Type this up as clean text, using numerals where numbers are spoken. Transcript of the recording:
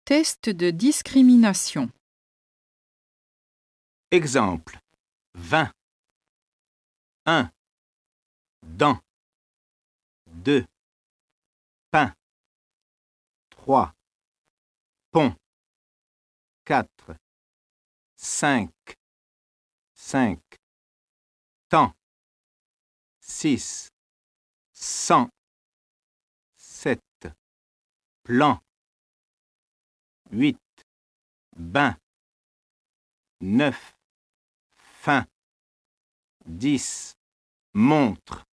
Test de discrimination. Exemple. 20. 1. Dents. 2. Pain. 3. Pont. 4. 5. 5. Temps. 6. 100. 7. Plan. 8. Bain. 9. Fin. 10. Montre.